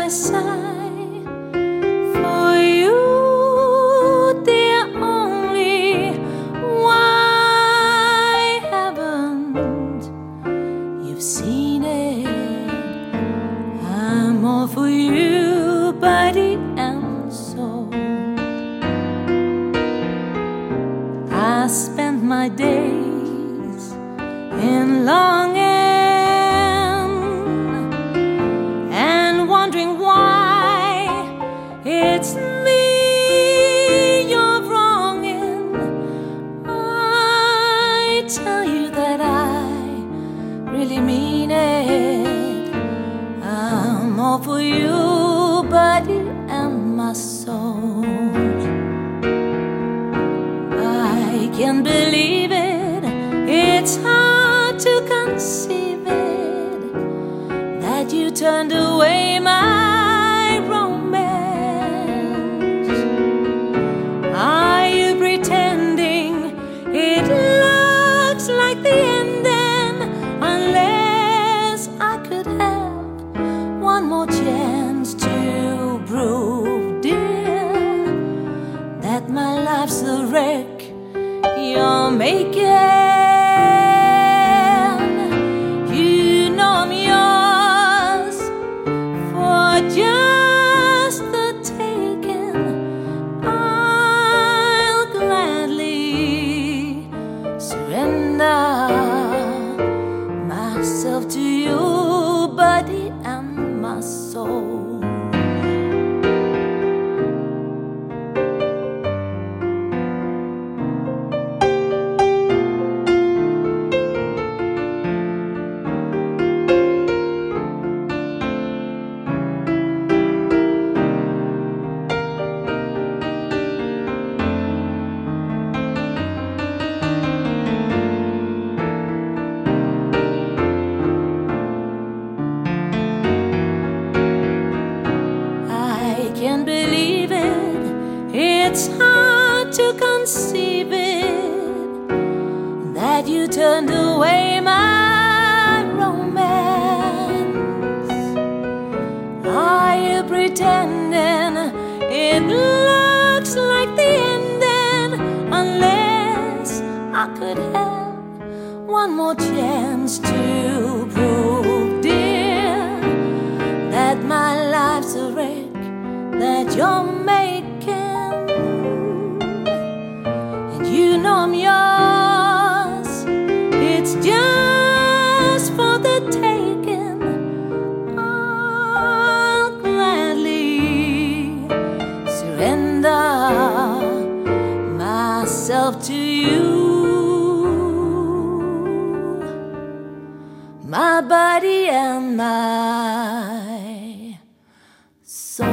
side. For you, dear, only. Why haven't you seen it? I'm all for you, body and soul. I spend my days in longing and wondering why it's me you're wronging. I tell you that I really mean it. I'm all for you, body and my soul. I can't believe it, it's hard to conceive it, that you turned away my romance. Are you pretending it looks like the ending? Unless I could have one more chance to prove, dear, that my life's a wreck you're making. You know I'm yours for just the taking. I'll gladly surrender myself to you, body and my soul. Can't believe it, it's hard to conceive it, that you turned away my romance. Are you pretending it looks like the ending? Unless I could have one more chance to prove, dear, that my life's a wreck that you're making. And you know I'm yours, it's just for the taking. I'll gladly surrender myself to you, my body and my soul.